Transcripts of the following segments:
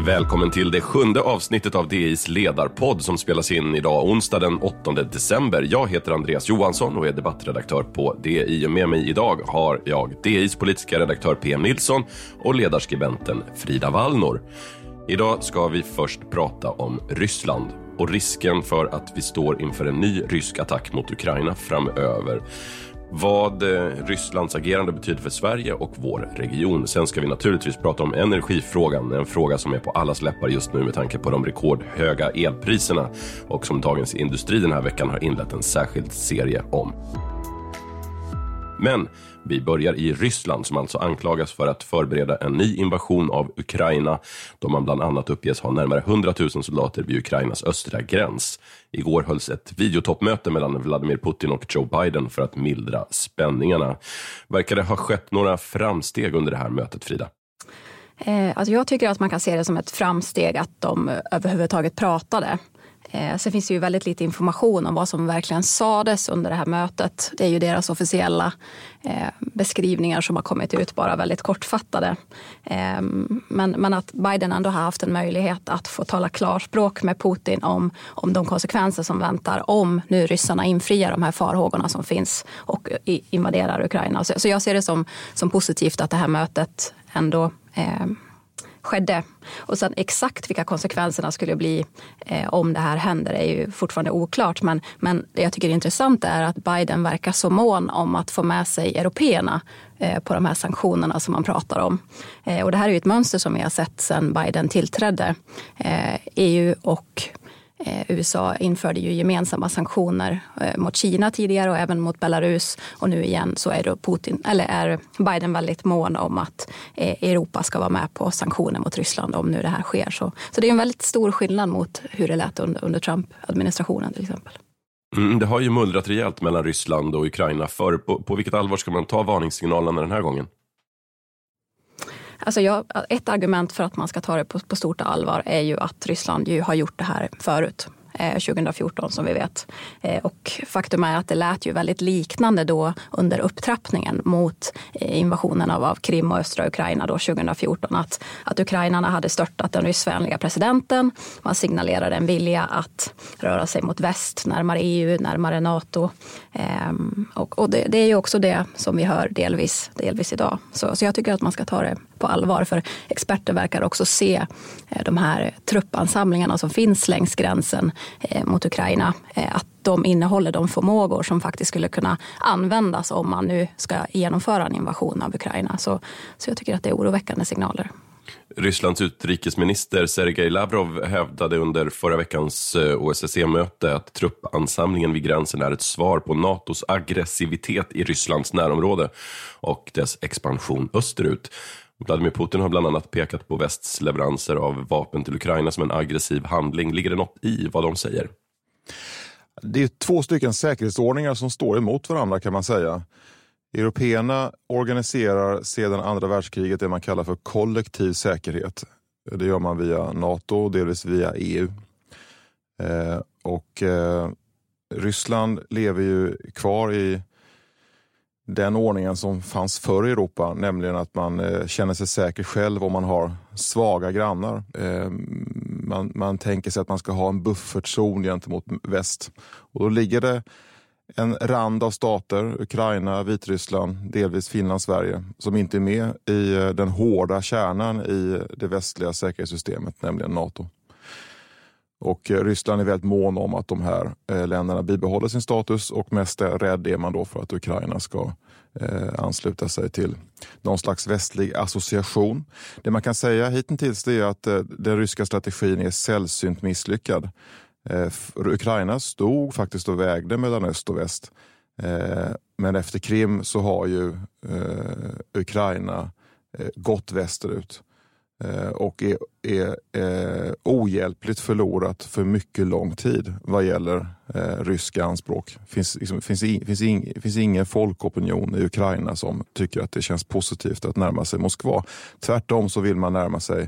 Välkommen till det 7:e avsnittet av DIs ledarpodd som spelas in idag onsdag den 8 december. Jag heter Andreas Johansson och är debattredaktör på DI. Med mig idag har jag DIs politiska redaktör PM Nilsson och ledarskribenten Frida Wallnor. Idag ska vi först prata om Ryssland och risken för att vi står inför en ny rysk attack mot Ukraina framöver. Vad Rysslands agerande betyder för Sverige och vår region. Sen ska vi naturligtvis prata om energifrågan. En fråga som är på allas läppar just nu med tanke på de rekordhöga elpriserna. Och som Dagens Industri den här veckan har inlett en särskild serie om. Men vi börjar i Ryssland som alltså anklagas för att förbereda en ny invasion av Ukraina. Då man bland annat uppges ha närmare 100 000 soldater vid Ukrainas östra gräns. Igår hölls ett videotoppmöte mellan Vladimir Putin och Joe Biden för att mildra spänningarna. Verkar det ha skett några framsteg under det här mötet, Frida? Alltså jag tycker att man kan se det som ett framsteg att de överhuvudtaget pratade. Sen finns det ju väldigt lite information om vad som verkligen sades under det här mötet. Det är ju deras officiella beskrivningar som har kommit ut, bara väldigt kortfattade. Men att Biden ändå har haft en möjlighet att få tala klarspråk med Putin om de konsekvenser som väntar om nu ryssarna infriar de här farhågorna som finns och invaderar Ukraina. Så jag ser det som positivt att det här mötet ändå skedde. Och sen exakt vilka konsekvenserna skulle bli om det här händer är ju fortfarande oklart. Men det jag tycker är intressant är att Biden verkar så mån om att få med sig européerna på de här sanktionerna som man pratar om. Och det här är ju ett mönster som vi har sett sedan Biden tillträdde. EU och USA införde ju gemensamma sanktioner mot Kina tidigare och även mot Belarus. Och nu igen så är Biden väldigt mån om att Europa ska vara med på sanktioner mot Ryssland om nu det här sker. Så det är en väldigt stor skillnad mot hur det lät under Trump-administrationen till exempel. Det har ju mullrat rejält mellan Ryssland och Ukraina. På vilket allvar ska man ta varningssignalerna den här gången? Alltså ett argument för att man ska ta det på stort allvar är ju att Ryssland ju har gjort det här förut. 2014 som vi vet. Och faktum är att det lät ju väldigt liknande då under upptrappningen mot invasionen av Krim och östra Ukraina då 2014. Att ukrainarna hade störtat den ryssvänliga presidenten. Man signalerade en vilja att röra sig mot väst, närmare EU, närmare NATO. Och det är ju också det som vi hör delvis idag. Så jag tycker att man ska ta det på allvar, för experter verkar också se de här truppansamlingarna som finns längs gränsen mot Ukraina, att de innehåller de förmågor som faktiskt skulle kunna användas om man nu ska genomföra en invasion av Ukraina. Så jag tycker att det är oroväckande signaler. Rysslands utrikesminister Sergej Lavrov hävdade under förra veckans OSSE-möte att truppansamlingen vid gränsen är ett svar på NATOs aggressivitet i Rysslands närområde och dess expansion österut. Vladimir Putin har bland annat pekat på västs leveranser av vapen till Ukraina som en aggressiv handling. Ligger det något i vad de säger? Det är 2 stycken säkerhetsordningar som står emot varandra, kan man säga. Européerna organiserar sedan andra världskriget det man kallar för kollektiv säkerhet. Det gör man via NATO och delvis via EU. Ryssland lever ju kvar i den ordningen som fanns förr i Europa, nämligen att man känner sig säker själv om man har svaga grannar. Man tänker sig att man ska ha en buffertzon gentemot väst. Och då ligger det en rand av stater, Ukraina, Vitryssland, delvis Finland, Sverige, som inte är med i den hårda kärnan i det västliga säkerhetssystemet, nämligen NATO. Och Ryssland är väldigt mån om att de här länderna bibehåller sin status, och mest rädd är man då för att Ukraina ska ansluta sig till någon slags västlig association. Det man kan säga hittills är att den ryska strategin är sällsynt misslyckad. Ukraina stod faktiskt och vägde mellan öst och väst. Men efter Krim så har ju Ukraina gått västerut. Och är ohjälpligt förlorat för mycket lång tid vad gäller ryska anspråk. Finns ingen folkopinion i Ukraina som tycker att det känns positivt att närma sig Moskva. Tvärtom så vill man närma sig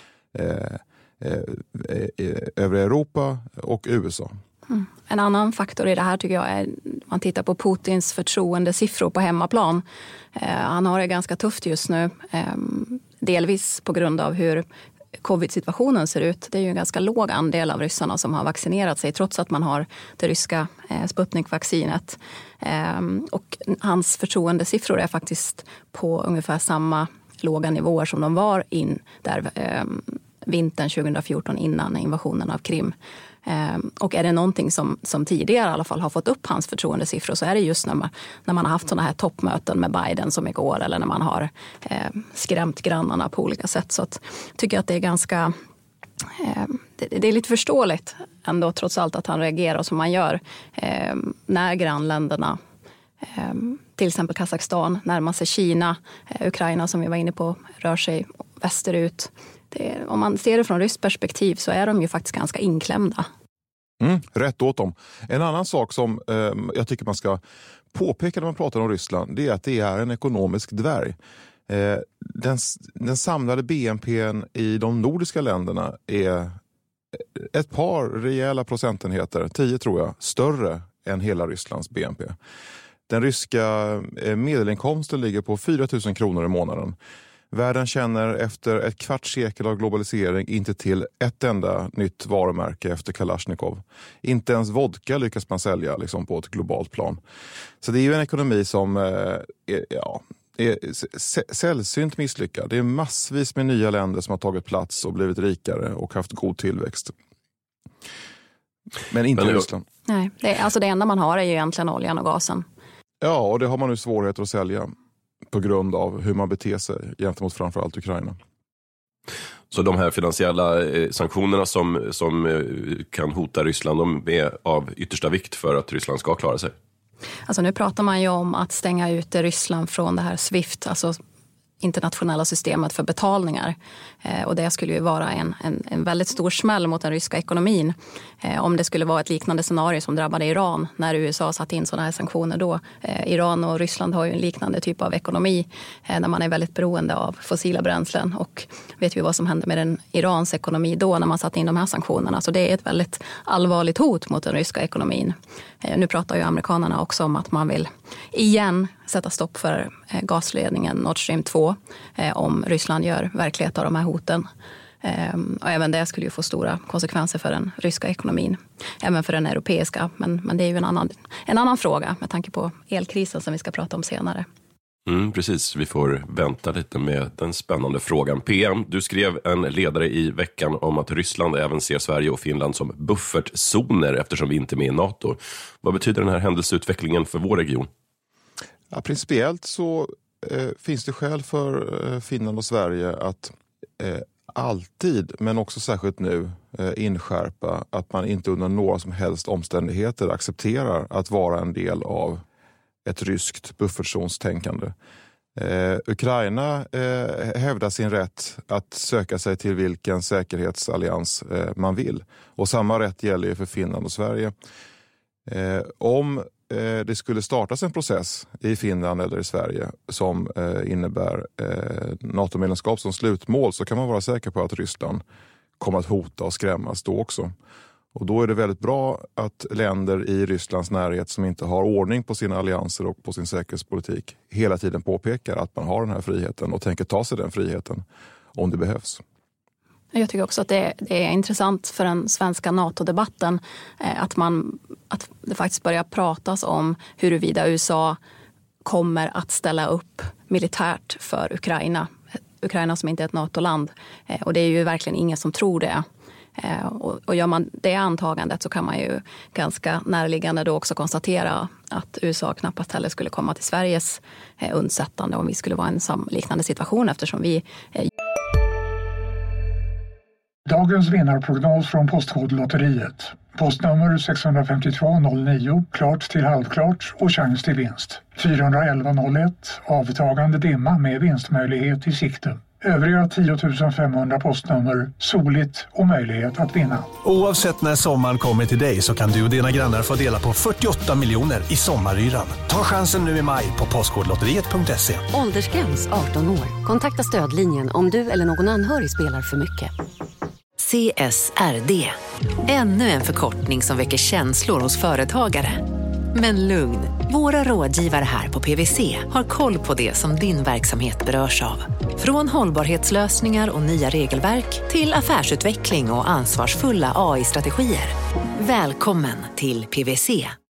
övriga Europa och USA. En annan faktor i det här tycker jag är, man tittar på Putins förtroendesiffror på hemmaplan. Han har det ganska tufft just nu. Delvis på grund av hur covid-situationen ser ut. Det är ju en ganska låg andel av ryssarna som har vaccinerat sig trots att man har det ryska Sputnik-vaccinet. Och hans förtroendesiffror är faktiskt på ungefär samma låga nivåer som de var där vintern 2014 innan invasionen av Krim. Och är det någonting som tidigare i alla fall har fått upp hans förtroendesiffror, så är det just när man har haft sådana här toppmöten med Biden som igår, eller när man har skrämt grannarna på olika sätt. Så att, tycker jag att det är ganska det är lite förståeligt ändå trots allt att han reagerar som man gör när grannländerna, till exempel Kazakstan, närmar sig Kina, Ukraina som vi var inne på rör sig västerut. Om man ser det från ryskt perspektiv så är de ju faktiskt ganska inklämda. Rätt åt dem. En annan sak som jag tycker man ska påpeka när man pratar om Ryssland, det är att det är en ekonomisk dvärg. Den samlade BNP:n i de nordiska länderna är ett par rejäla procentenheter, 10 tror jag, större än hela Rysslands BNP. Den ryska medelinkomsten ligger på 4 000 kronor i månaden. Världen känner efter ett kvarts sekel av globalisering inte till ett enda nytt varumärke efter Kalashnikov. Inte ens vodka lyckas man sälja liksom, på ett globalt plan. Så det är ju en ekonomi som är sällsynt misslyckad. Det är massvis med nya länder som har tagit plats och blivit rikare och haft god tillväxt. Men inte Ryssland. Nej, det enda man har är ju egentligen oljan och gasen. Ja, och det har man nu svårigheter att sälja på grund av hur man beter sig gentemot framförallt Ukraina. Så de här finansiella sanktionerna som kan hota Ryssland, de är av yttersta vikt för att Ryssland ska klara sig? Alltså nu pratar man ju om att stänga ut Ryssland från det här SWIFT, alltså internationella systemet för betalningar. Och det skulle ju vara en väldigt stor smäll mot den ryska ekonomin. Om det skulle vara ett liknande scenario som drabbade Iran när USA satt in sådana här sanktioner då. Iran och Ryssland har ju en liknande typ av ekonomi när man är väldigt beroende av fossila bränslen. Och vet vi vad som hände med den Irans ekonomi då när man satt in de här sanktionerna. Så det är ett väldigt allvarligt hot mot den ryska ekonomin. Nu pratar ju amerikanerna också om att man vill igen sätta stopp för gasledningen Nord Stream 2 om Ryssland gör verklighet av de här hoten. Och även det skulle ju få stora konsekvenser för den ryska ekonomin. Även för den europeiska. Men det är ju en annan fråga med tanke på elkrisen som vi ska prata om senare. Precis, vi får vänta lite med den spännande frågan. PM, du skrev en ledare i veckan om att Ryssland även ser Sverige och Finland som buffertzoner eftersom vi inte är med i NATO. Vad betyder den här händelseutvecklingen för vår region? Ja, principiellt så finns det skäl för Finland och Sverige att alltid, men också särskilt nu, inskärpa att man inte under några som helst omständigheter accepterar att vara en del av ett ryskt buffertzonstänkande. Ukraina hävdar sin rätt att söka sig till vilken säkerhetsallians man vill. Och samma rätt gäller ju för Finland och Sverige. Om det skulle startas en process i Finland eller i Sverige som innebär NATO-medlemskap som slutmål, så kan man vara säker på att Ryssland kommer att hota och skrämmas då också. Och då är det väldigt bra att länder i Rysslands närhet som inte har ordning på sina allianser och på sin säkerhetspolitik hela tiden påpekar att man har den här friheten och tänker ta sig den friheten om det behövs. Jag tycker också att det är intressant för den svenska NATO-debatten att det faktiskt börjar pratas om huruvida USA kommer att ställa upp militärt för Ukraina. Ukraina som inte är ett NATO-land. Och det är ju verkligen ingen som tror det. Och gör man det antagandet så kan man ju ganska närliggande då också konstatera att USA knappast heller skulle komma till Sveriges undsättande om vi skulle vara i en liknande situation eftersom vi Dagens vinnarprognos från Postkodlotteriet. Postnummer 65209, klart till halvklart och chans till vinst. 41101, avtagande dimma med vinstmöjlighet i sikte. Övriga 10 500 postnummer, soligt och möjlighet att vinna. Oavsett när sommaren kommer till dig så kan du och dina grannar få dela på 48 miljoner i sommaryran. Ta chansen nu i maj på postkodlotteriet.se. Åldersgräns 18 år. Kontakta stödlinjen om du eller någon anhörig spelar för mycket. CSRD. Ännu en förkortning som väcker känslor hos företagare. Men lugn, våra rådgivare här på PwC har koll på det som din verksamhet berörs av. Från hållbarhetslösningar och nya regelverk till affärsutveckling och ansvarsfulla AI-strategier. Välkommen till PwC.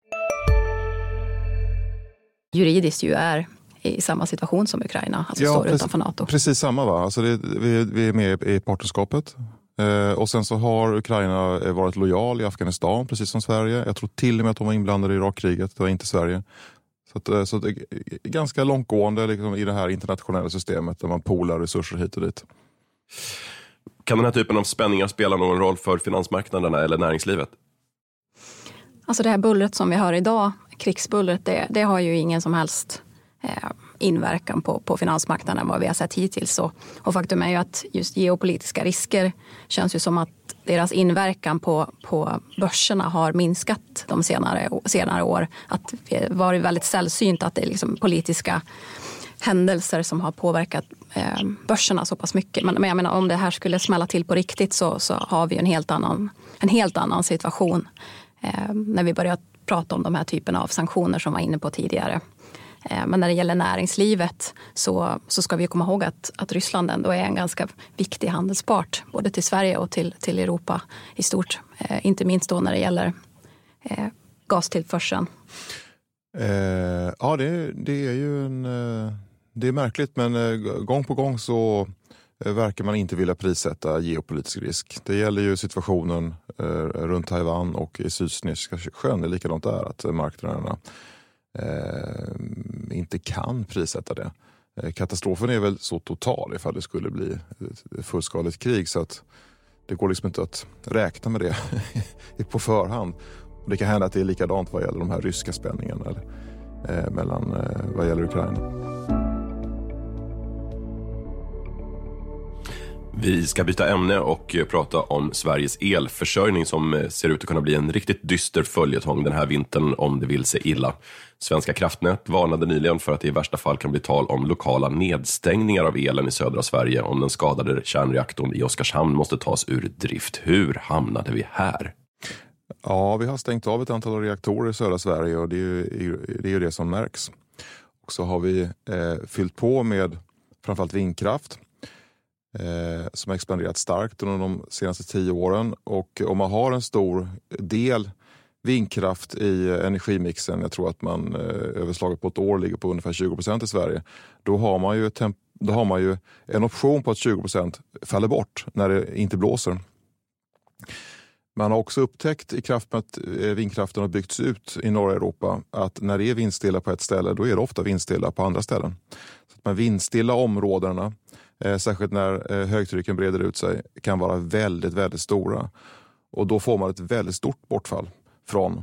Juridiskt ju är i samma situation som Ukraina, alltså står utanför NATO. Precis samma va? Alltså vi är med i partnerskapet. Och sen så har Ukraina varit lojal i Afghanistan, precis som Sverige. Jag tror till och med att de var inblandade i Irakkriget, det var inte Sverige. Så det är ganska långtgående liksom, i det här internationella systemet där man poolar resurser hit och dit. Kan den här typen av spänningar spela någon roll för finansmarknaderna eller näringslivet? Alltså det här bullret som vi har idag, krigsbullret, det har ju ingen som helst inverkan på finansmarknaden vad vi har sett hittills. Och faktum är ju att just geopolitiska risker känns ju som att deras inverkan på börserna har minskat de senare år. Att det varit väldigt sällsynt att det är liksom politiska händelser som har påverkat börserna så pass mycket. Men jag menar, om det här skulle smälla till på riktigt så har vi en helt annan situation när vi börjar prata om de här typerna av sanktioner som var inne på tidigare. Men när det gäller näringslivet så ska vi komma ihåg att Ryssland ändå är en ganska viktig handelspart både till Sverige och till Europa i stort. Inte minst då när det gäller gastillförseln. Ja, det är ju det är märkligt, men gång på gång så verkar man inte vilja prissätta geopolitisk risk. Det gäller ju situationen runt Taiwan och i Sydkinesiska sjön. Det är likadant där, att marknaderna inte kan prissätta det. Katastrofen är väl så total ifall det skulle bli ett fullskaligt krig, så att det går liksom inte att räkna med det på förhand. Och det kan hända att det är likadant vad gäller de här ryska spänningarna eller mellan vad gäller Ukraina. Vi ska byta ämne och prata om Sveriges elförsörjning som ser ut att kunna bli en riktigt dyster följetong den här vintern om det vill sig illa. Svenska kraftnät varnade nyligen för att det i värsta fall kan bli tal om lokala nedstängningar av elen i södra Sverige om den skadade kärnreaktorn i Oskarshamn måste tas ur drift. Hur hamnade vi här? Ja, vi har stängt av ett antal reaktorer i södra Sverige och det är ju det som märks. Och så har vi fyllt på med framförallt vindkraft som har expanderat starkt under de senaste 10 åren. Och om man har en stor del vindkraft i energimixen, jag tror att man överslaget på ett år ligger på ungefär 20% i Sverige, då har man ju en option på att 20% faller bort när det inte blåser. Man har också upptäckt i kraft med att vindkraften har byggts ut i norra Europa att när det är vindstilla på ett ställe, då är det ofta vindstilla på andra ställen. Så att de vindstilla områdena, särskilt när högtrycken breder ut sig, kan vara väldigt, väldigt stora. Och då får man ett väldigt stort bortfall från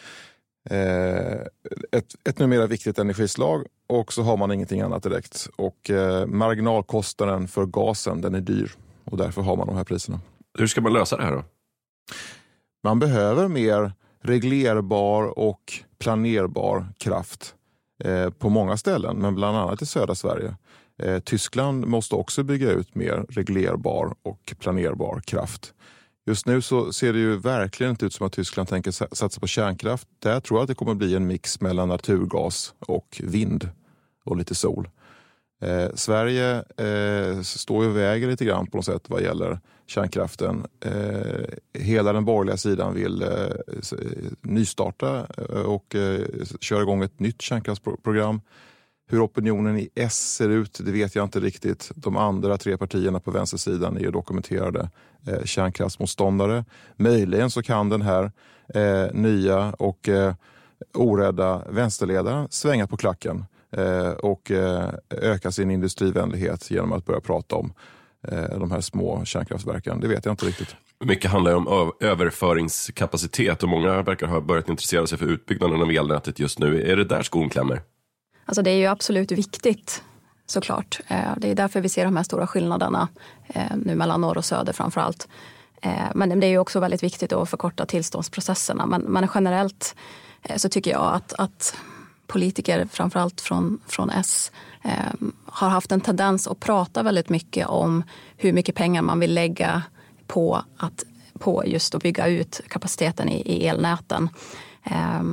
ett numera viktigt energislag, och så har man ingenting annat direkt. Och marginalkostnaden för gasen, den är dyr, och därför har man de här priserna. Hur ska man lösa det här då? Man behöver mer reglerbar och planerbar kraft på många ställen, men bland annat i södra Sverige. Tyskland måste också bygga ut mer reglerbar och planerbar kraft. Just nu så ser det ju verkligen inte ut som att Tyskland tänker satsa på kärnkraft. Där tror jag att det kommer bli en mix mellan naturgas och vind och lite sol. Sverige står ju och väger lite grann på något sätt vad gäller kärnkraften. Hela den borgerliga sidan vill nystarta och köra igång ett nytt kärnkraftsprogram. Hur opinionen i S ser ut, det vet jag inte riktigt. De andra 3 partierna på vänstersidan är ju dokumenterade kärnkraftsmotståndare. Möjligen så kan den här nya och orädda vänsterledaren svänga på klacken och öka sin industrivänlighet genom att börja prata om de här små kärnkraftverken. Det vet jag inte riktigt. Mycket handlar om överföringskapacitet och många verkar ha börjat intressera sig för utbyggnaden av elnätet just nu. Är det där skon klämmer? Alltså det är ju absolut viktigt, såklart. Det är därför vi ser de här stora skillnaderna nu mellan norr och söder framförallt. Men det är ju också väldigt viktigt att förkorta tillståndsprocesserna. Men generellt så tycker jag att politiker, framförallt från S, har haft en tendens att prata väldigt mycket om hur mycket pengar man vill lägga på just att bygga ut kapaciteten i elnäten.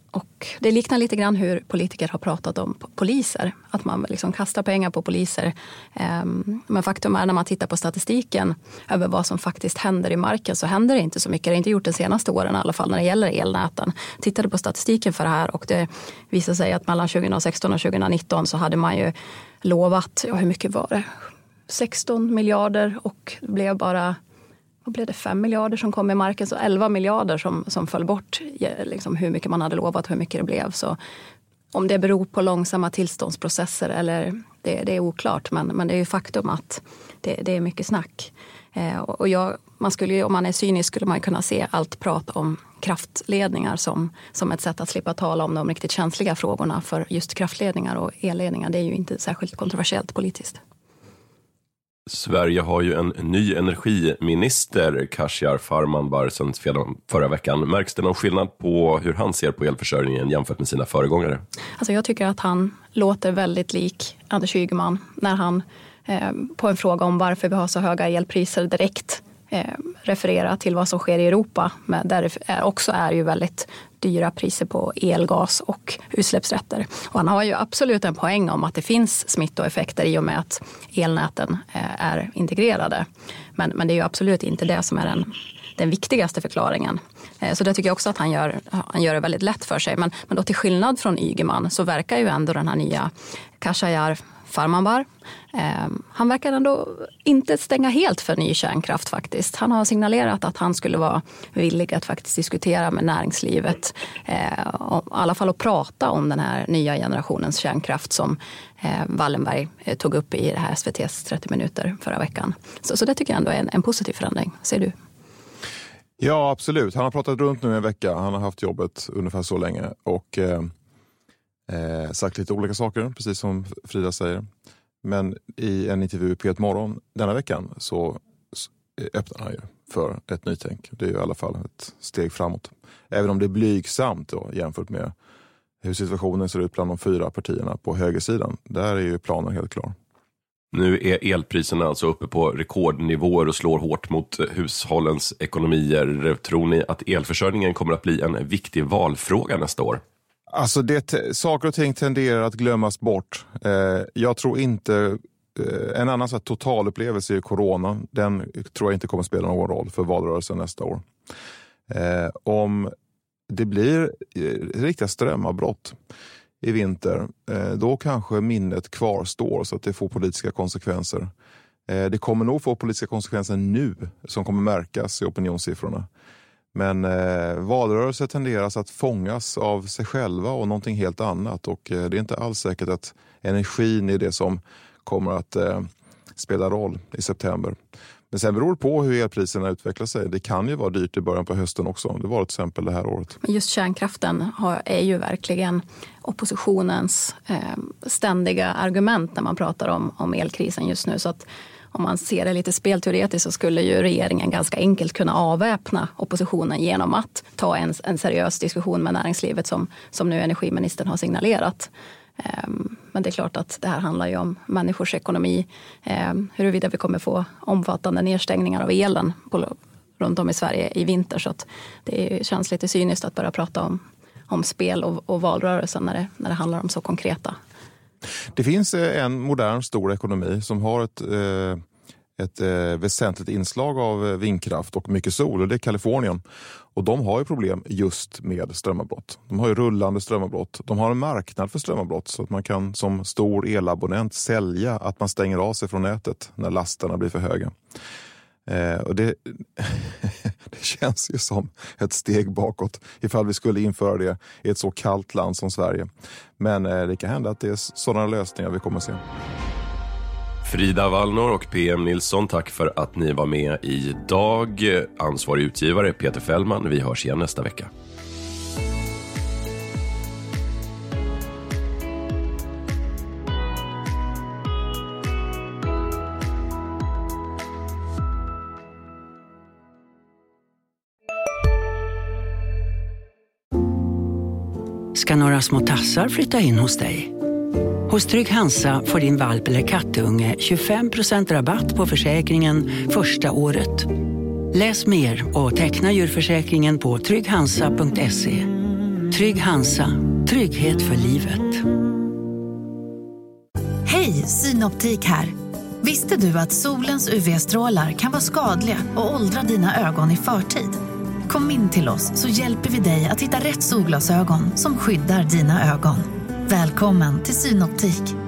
Och det liknar lite grann hur politiker har pratat om poliser. Att man liksom kastar pengar på poliser. Men faktum är när man tittar på statistiken över vad som faktiskt händer i marken så händer det inte så mycket. Det har inte gjort de senaste åren i alla fall när det gäller elnäten. Tittade på statistiken för det här och det visar sig att mellan 2016 och 2019 så hade man ju lovat, hur mycket var det? 16 miljarder och det blev bara... Vad blev det? 5 miljarder som kom i marken, så 11 miljarder som föll bort. Liksom hur mycket man hade lovat, hur mycket det blev. Så om det beror på långsamma tillståndsprocesser eller det är oklart. Men det är ju faktum att det är mycket snack. Och man skulle ju, om man är cynisk skulle man kunna se allt prat om kraftledningar som ett sätt att slippa tala om de riktigt känsliga frågorna. För just kraftledningar och elledningar, det är ju inte särskilt kontroversiellt politiskt. Sverige har ju en ny energiminister, Khashayar Farmanbar, sedan förra veckan. Märks det någon skillnad på hur han ser på elförsörjningen jämfört med sina föregångare? Alltså jag tycker att han låter väldigt lik Anders Ygeman när han på en fråga om varför vi har så höga elpriser direkt refererar till vad som sker i Europa. Men där det också är ju väldigt dyra priser på elgas och utsläppsrätter. Och han har ju absolut en poäng om att det finns smittoeffekter i och med att elnäten är integrerade. Men det är ju absolut inte det som är den viktigaste förklaringen. Så det tycker jag också att han gör det väldigt lätt för sig. Men då till skillnad från Ygeman så verkar ju ändå den här nya Khashayar Farmanbar. Han verkar ändå inte stänga helt för ny kärnkraft faktiskt. Han har signalerat att han skulle vara villig att faktiskt diskutera med näringslivet. I alla fall att prata om den här nya generationens kärnkraft som Wallenberg tog upp i det här SVT:s 30 minuter förra veckan. Så det tycker jag ändå är en positiv förändring. Ser du? Ja, absolut. Han har pratat runt nu en vecka. Han har haft jobbet ungefär så länge och sagt lite olika saker, precis som Frida säger. Men i en intervju på P1 Morgon denna veckan så öppnar han ju för ett nytänk. Det är ju i alla fall ett steg framåt. Även om det är blygsamt då, jämfört med hur situationen ser ut bland de 4 partierna på högersidan. Där är ju planen helt klar. Nu är elpriserna alltså uppe på rekordnivåer och slår hårt mot hushållens ekonomier. Tror ni att elförsörjningen kommer att bli en viktig valfråga nästa år? Alltså saker och ting tenderar att glömmas bort. Jag tror inte, en annan så här totalupplevelse är corona. Den tror jag inte kommer spela någon roll för valrörelsen nästa år. Om det blir riktiga strömavbrott i vinter, då kanske minnet kvarstår så att det får politiska konsekvenser. Det kommer nog få politiska konsekvenser nu som kommer märkas i opinionssiffrorna. Men valrörelser tenderas att fångas av sig själva och någonting helt annat. Och det är inte alls säkert att energin är det som kommer att spela roll i september. Men sen beror det på hur elpriserna utvecklar sig. Det kan ju vara dyrt i början på hösten också. Det var till exempel det här året. Just kärnkraften är ju verkligen oppositionens ständiga argument när man pratar om elkrisen just nu. Så att om man ser det lite spelteoretiskt så skulle ju regeringen ganska enkelt kunna avväpna oppositionen genom att ta en seriös diskussion med näringslivet som nu energiministern har signalerat. Men det är klart att det här handlar ju om människors ekonomi. Huruvida vi kommer få omfattande nedstängningar av elen runt om i Sverige i vinter. Så att det känns lite cyniskt att börja prata om spel och valrörelsen när det handlar om så konkreta. Det finns en modern stor ekonomi som har ett väsentligt inslag av vindkraft och mycket sol, och det är Kalifornien. Och de har ju problem just med strömavbrott. De har ju rullande strömavbrott. De har en marknad för strömavbrott så att man kan som stor elabonnent sälja att man stänger av sig från nätet när lasterna blir för höga. Och det känns ju som ett steg bakåt ifall vi skulle införa det i ett så kallt land som Sverige. Men det kan hända att det är sådana lösningar vi kommer att se. Frida Wallnor och PM Nilsson, tack för att ni var med idag. Ansvarig utgivare Peter Fällman. Vi hörs igen nästa vecka. Ska några små tassar flytta in hos dig? Hos Trygg Hansa får din valp eller kattunge 25% rabatt på försäkringen första året. Läs mer och teckna djurförsäkringen på trygghansa.se. Trygg Hansa. Trygghet för livet. Hej, Synoptik här. Visste du att solens UV-strålar kan vara skadliga och åldra dina ögon i förtid? Kom in till oss så hjälper vi dig att hitta rätt solglasögon som skyddar dina ögon. Välkommen till Synoptik.